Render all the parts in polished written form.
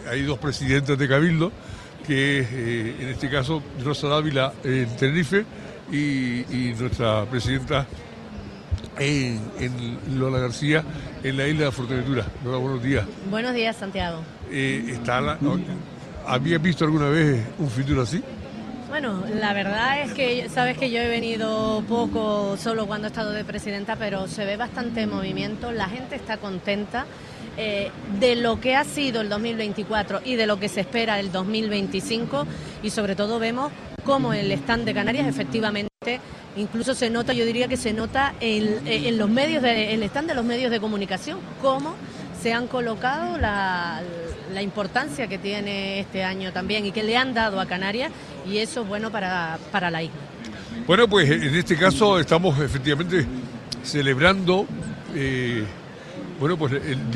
hay dos presidentas de Cabildo, que en este caso Rosa Dávila en Tenerife y nuestra presidenta en Lola García en la isla de Fuerteventura. Lola, buenos días. Buenos días, Santiago. ¿Habías visto alguna vez un Fitur así? Bueno, la verdad es que sabes que yo he venido poco, solo cuando he estado de presidenta, pero se ve bastante movimiento, la gente está contenta de lo que ha sido el 2024 y de lo que se espera el 2025, y sobre todo vemos cómo el stand de Canarias efectivamente incluso se nota, yo diría que se nota en los medios, el stand de los medios de comunicación, cómo se han colocado la importancia que tiene este año también y que le han dado a Canarias, y eso es bueno para la isla. Bueno, pues en este caso estamos efectivamente celebrando pues el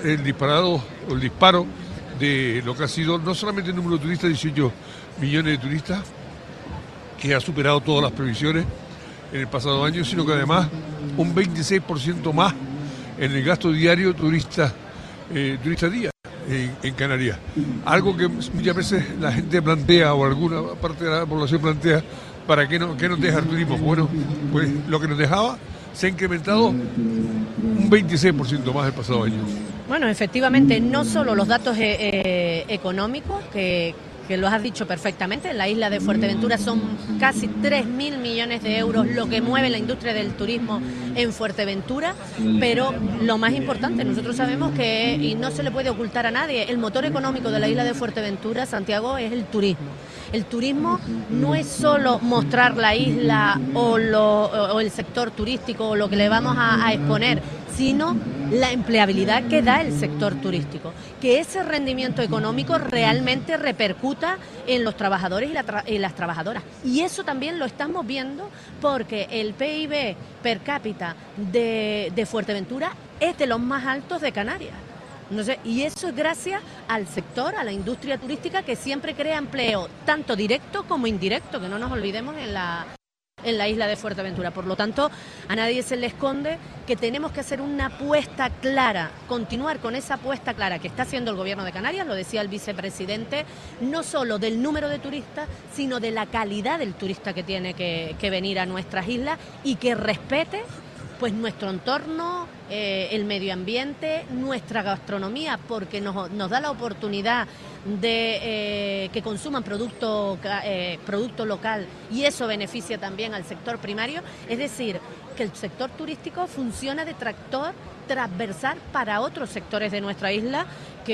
disparo de lo que ha sido no solamente el número de turistas, 18 millones de turistas, que ha superado todas las previsiones en el pasado año, sino que además un 26% más en el gasto diario turista día en Canarias. Algo que muchas veces la gente plantea, o alguna parte de la población plantea, ¿para qué nos deja el turismo? Bueno, pues lo que nos dejaba se ha incrementado un 26% más el pasado año. Bueno, efectivamente, no solo los datos económicos, que lo has dicho perfectamente, en la isla de Fuerteventura son casi 3.000 millones de euros lo que mueve la industria del turismo en Fuerteventura, pero lo más importante, nosotros sabemos que, y no se le puede ocultar a nadie, el motor económico de la isla de Fuerteventura, Santiago, es el turismo. El turismo no es solo mostrar la isla o el sector turístico o lo que le vamos a exponer, sino la empleabilidad que da el sector turístico, que ese rendimiento económico realmente repercuta en los trabajadores y las trabajadoras. Y eso también lo estamos viendo porque el PIB per cápita de Fuerteventura es de los más altos de Canarias. No sé, y eso es gracias al sector, a la industria turística, que siempre crea empleo, tanto directo como indirecto, que no nos olvidemos en la isla de Fuerteventura. Por lo tanto, a nadie se le esconde que tenemos que hacer una apuesta clara, continuar con esa apuesta clara que está haciendo el Gobierno de Canarias, lo decía el vicepresidente, no solo del número de turistas, sino de la calidad del turista que tiene que venir a nuestras islas y que respete pues nuestro entorno, el medio ambiente, nuestra gastronomía, porque nos da la oportunidad de que consuman producto local, y eso beneficia también al sector primario. Es decir, que el sector turístico funciona de tractor transversal para otros sectores de nuestra isla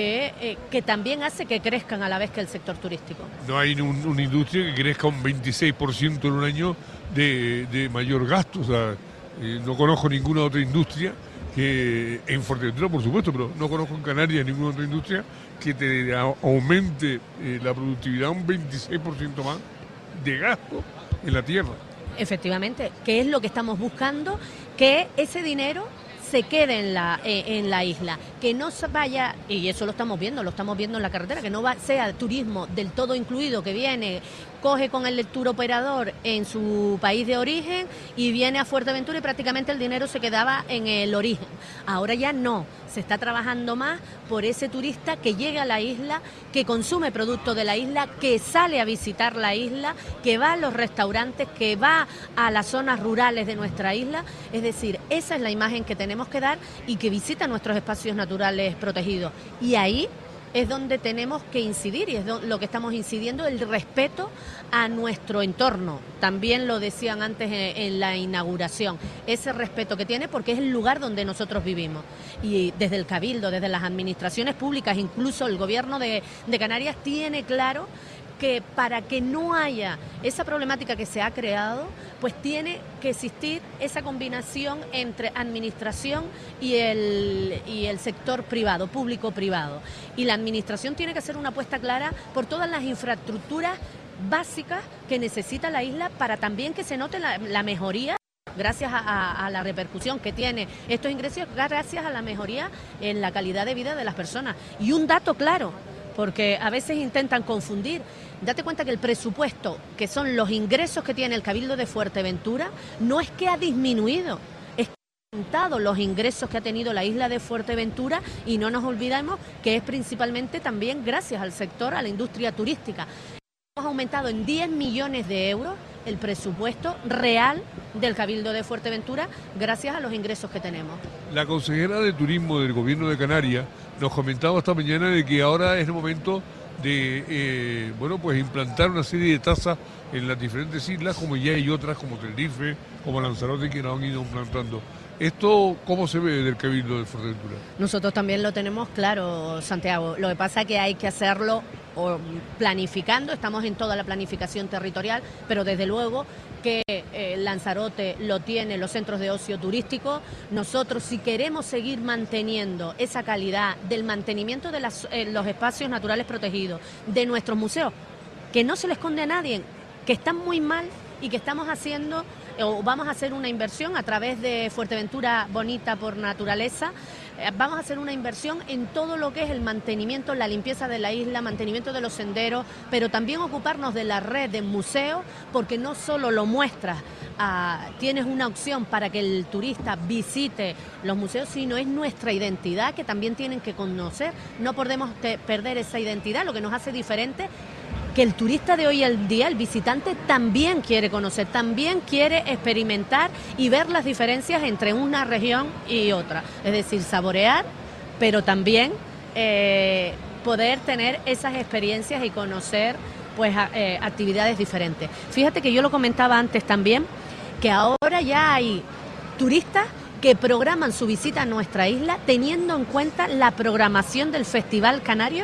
que también hace que crezcan a la vez que el sector turístico. No hay una industria que crezca un 26% en un año de mayor gasto, o sea, no conozco ninguna otra industria que, en Fuerteventura por supuesto, pero no conozco en Canarias ninguna otra industria que te aumente la productividad un 26% más de gasto en la tierra. Efectivamente, que es lo que estamos buscando, que ese dinero se quede en la isla, que no se vaya, y eso lo estamos viendo en la carretera, que no sea turismo del todo incluido, que viene, coge con el tour operador en su país de origen y viene a Fuerteventura y prácticamente el dinero se quedaba en el origen. Ahora ya no, se está trabajando más por ese turista que llega a la isla, que consume productos de la isla, que sale a visitar la isla, que va a los restaurantes, que va a las zonas rurales de nuestra isla. Es decir, esa es la imagen que tenemos que dar, y que visita nuestros espacios naturales protegidos. Y ahí es donde tenemos que incidir, y es lo que estamos incidiendo, el respeto a nuestro entorno. También lo decían antes en la inauguración, ese respeto que tiene, porque es el lugar donde nosotros vivimos. Y desde el Cabildo, desde las administraciones públicas, incluso el Gobierno de Canarias tiene claro que para que no haya esa problemática que se ha creado, pues tiene que existir esa combinación entre administración y el sector privado, público-privado. Y la administración tiene que hacer una apuesta clara por todas las infraestructuras básicas que necesita la isla, para también que se note la mejoría, gracias a la repercusión que tiene estos ingresos, gracias a la mejoría en la calidad de vida de las personas. Y un dato claro, porque a veces intentan confundir. Date cuenta que el presupuesto, que son los ingresos que tiene el Cabildo de Fuerteventura, no es que ha disminuido, Los ingresos que ha tenido la isla de Fuerteventura, y no nos olvidemos que es principalmente también gracias al sector, a la industria turística. Hemos aumentado en 10 millones de euros el presupuesto real del Cabildo de Fuerteventura gracias a los ingresos que tenemos. La consejera de Turismo del Gobierno de Canarias nos comentaba esta mañana de que ahora es el momento de pues implantar una serie de tasas en las diferentes islas, como ya hay otras como Tenerife, como Lanzarote, que nos han ido implantando. ¿Esto cómo se ve del Cabildo de Fuerteventura? Nosotros también lo tenemos claro, Santiago. Lo que pasa es que hay que hacerlo planificando, estamos en toda la planificación territorial, pero desde luego que Lanzarote lo tiene, los centros de ocio turístico. Nosotros, si queremos seguir manteniendo esa calidad del mantenimiento de los espacios naturales protegidos, de nuestros museos, que no se le esconde a nadie, que están muy mal y que estamos haciendo o vamos a hacer una inversión a través de Fuerteventura Bonita por Naturaleza. Vamos a hacer una inversión en todo lo que es el mantenimiento, la limpieza de la isla, mantenimiento de los senderos, pero también ocuparnos de la red de museos, porque no solo lo muestras, tienes una opción para que el turista visite los museos, sino es nuestra identidad que también tienen que conocer. No podemos perder esa identidad, lo que nos hace diferente, que el turista de hoy al día, el visitante, también quiere conocer, también quiere experimentar y ver las diferencias entre una región y otra. Es decir, saborear, pero también poder tener esas experiencias y conocer pues actividades diferentes. Fíjate que yo lo comentaba antes también, que ahora ya hay turistas que programan su visita a nuestra isla teniendo en cuenta la programación del Festival Canaria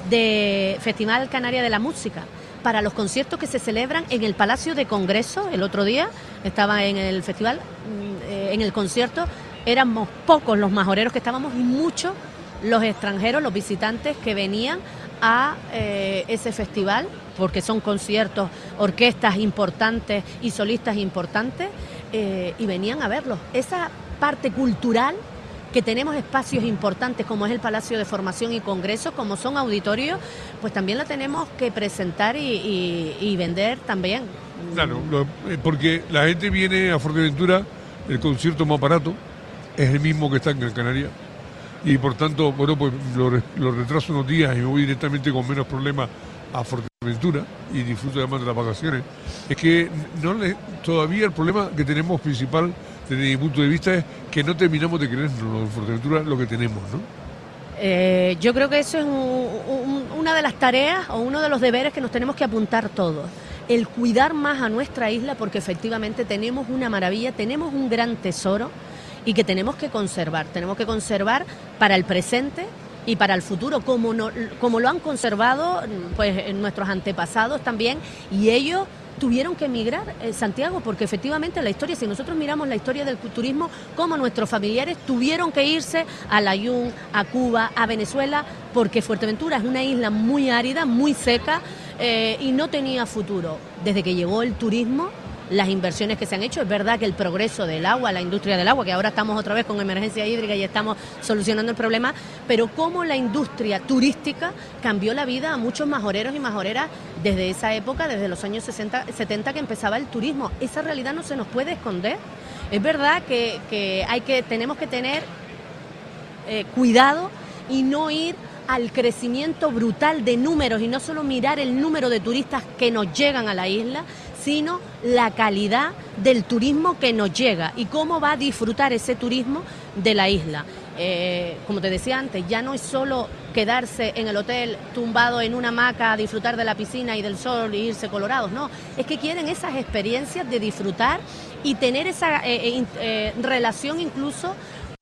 de la Música, para los conciertos que se celebran en el Palacio de Congreso. El otro día estaba en el festival, en el concierto, éramos pocos los majoreros que estábamos y muchos los extranjeros, los visitantes que venían a ese festival, porque son conciertos, orquestas importantes y solistas importantes, y venían a verlos. Esa parte cultural, que tenemos espacios importantes como es el Palacio de Formación y Congresos, como son auditorios, pues también la tenemos que presentar y vender también. Claro, porque la gente viene a Fuerteventura, el concierto más barato es el mismo que está en Gran Canaria, y por tanto, pues lo retraso unos días y me voy directamente con menos problemas a Fuerteventura y disfruto además de las vacaciones. Es que todavía el problema que tenemos principal desde mi punto de vista es que no terminamos de creernos en Fuerteventura lo que tenemos, ¿no? Yo creo que eso es una de las tareas o uno de los deberes que nos tenemos que apuntar todos. El cuidar más a nuestra isla, porque efectivamente tenemos una maravilla, tenemos un gran tesoro y que tenemos que conservar. Tenemos que conservar para el presente y para el futuro, como lo han conservado pues nuestros antepasados también, y ellos tuvieron que emigrar, Santiago, porque efectivamente la historia, si nosotros miramos la historia del turismo, como nuestros familiares tuvieron que irse a Layún, a Cuba, a Venezuela, porque Fuerteventura es una isla muy árida, muy seca, y no tenía futuro. Desde que llegó el turismo, las inversiones que se han hecho, es verdad que el progreso del agua, la industria del agua, que ahora estamos otra vez con emergencia hídrica y estamos solucionando el problema, pero cómo la industria turística cambió la vida a muchos majoreros y majoreras desde esa época, desde los años 60, 70 que empezaba el turismo. Esa realidad no se nos puede esconder. Es verdad que tenemos que tener cuidado y no ir al crecimiento brutal de números y no solo mirar el número de turistas que nos llegan a la isla, sino la calidad del turismo que nos llega y cómo va a disfrutar ese turismo de la isla. Como te decía antes, ya no es solo quedarse en el hotel tumbado en una hamaca a disfrutar de la piscina y del sol y irse colorados, no, es que quieren esas experiencias de disfrutar y tener esa relación incluso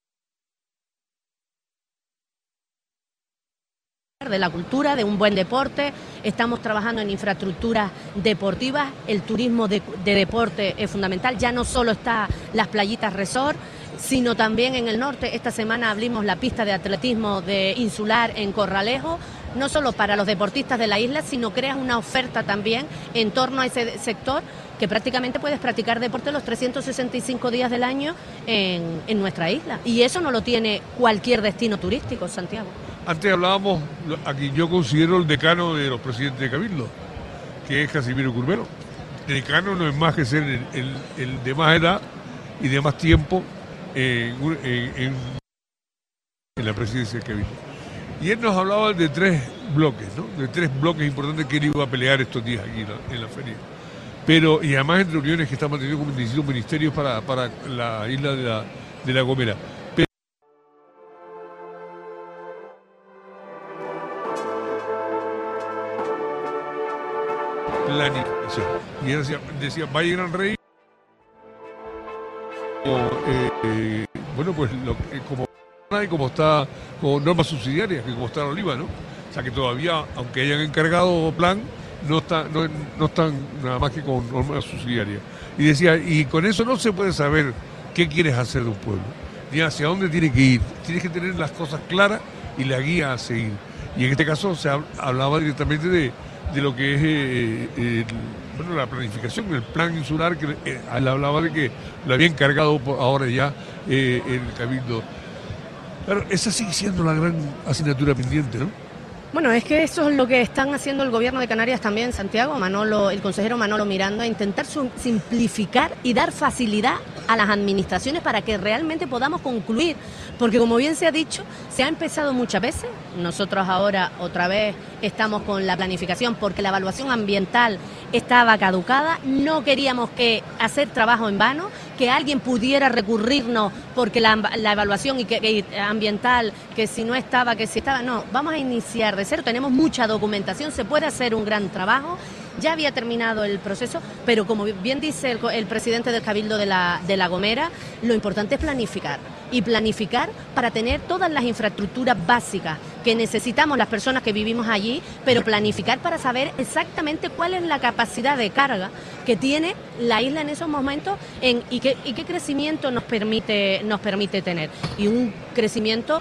de la cultura, de un buen deporte. Estamos trabajando en infraestructuras deportivas, el turismo de deporte es fundamental, ya no solo está las playitas resort, sino también en el norte. Esta semana abrimos la pista de atletismo de insular en Corralejo, no solo para los deportistas de la isla, sino creas una oferta también en torno a ese sector, que prácticamente puedes practicar deporte los 365 días del año en nuestra isla. Y eso no lo tiene cualquier destino turístico, Santiago. Antes hablábamos, aquí yo considero el decano de los presidentes de Cabildo, que es Casimiro Curbelo. El decano no es más que ser el de más edad y de más tiempo en la presidencia del Cabildo. Y él nos hablaba de 3 bloques, ¿no? De 3 bloques importantes que él iba a pelear estos días aquí en la feria. Pero, y además en reuniones que están manteniendo con distintos ministerios para la isla de La Gomera. Planificación. Y él decía, Valle Gran Rey, bueno, pues como está con normas subsidiarias, que como está en Oliva, ¿no? O sea que todavía, aunque hayan encargado plan, no están nada más que con normas subsidiarias. Y decía, y con eso no se puede saber qué quieres hacer de un pueblo, ni hacia dónde tiene que ir. Tienes que tener las cosas claras y la guía a seguir. Y en este caso se hablaba directamente de lo que es la planificación, el plan insular, que él hablaba de que lo había encargado ahora ya el Cabildo. Claro, esa sigue siendo la gran asignatura pendiente, ¿no? Bueno, es que eso es lo que están haciendo el gobierno de Canarias también, Santiago, el consejero Manolo Miranda, intentar simplificar y dar facilidad a las administraciones para que realmente podamos concluir, porque como bien se ha dicho, se ha empezado muchas veces, nosotros ahora otra vez estamos con la planificación porque la evaluación ambiental estaba caducada, no queríamos hacer trabajo en vano, que alguien pudiera recurrirnos porque la evaluación ambiental, que si no estaba, que si estaba, no, vamos a iniciar de cero, tenemos mucha documentación, se puede hacer un gran trabajo. Ya había terminado el proceso, pero como bien dice el presidente del Cabildo de La Gomera, lo importante es planificar. Y planificar para tener todas las infraestructuras básicas que necesitamos las personas que vivimos allí, pero planificar para saber exactamente cuál es la capacidad de carga que tiene la isla en esos momentos y qué crecimiento nos permite tener. Y un crecimiento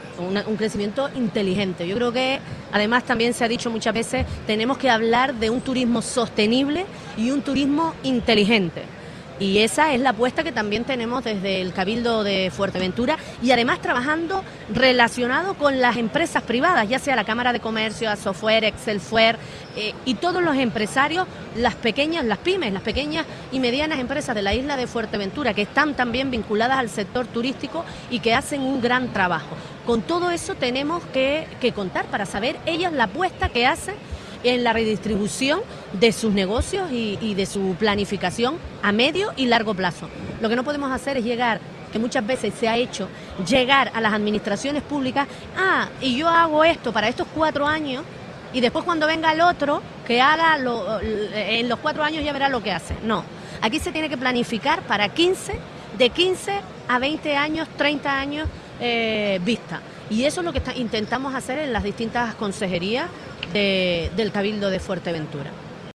inteligente. Yo creo que, además, también se ha dicho muchas veces, tenemos que hablar de un turismo sostenible y un turismo inteligente. Y esa es la apuesta que también tenemos desde el Cabildo de Fuerteventura y además trabajando relacionado con las empresas privadas, ya sea la Cámara de Comercio, Asofuer, Excelfuer y todos los empresarios, las pymes, las pequeñas y medianas empresas de la isla de Fuerteventura que están también vinculadas al sector turístico y que hacen un gran trabajo. Con todo eso tenemos que contar para saber ellas la apuesta que hacen en la redistribución de sus negocios y de su planificación a medio y largo plazo. Lo que no podemos hacer es que muchas veces se ha hecho, llegar a las administraciones públicas, y yo hago esto para estos 4 años, y después cuando venga el otro, que haga en los 4 años ya verá lo que hace. No, aquí se tiene que planificar para de 15 a 20 años, 30 años vista. Y eso es lo que intentamos hacer en las distintas consejerías del Cabildo de Fuerteventura.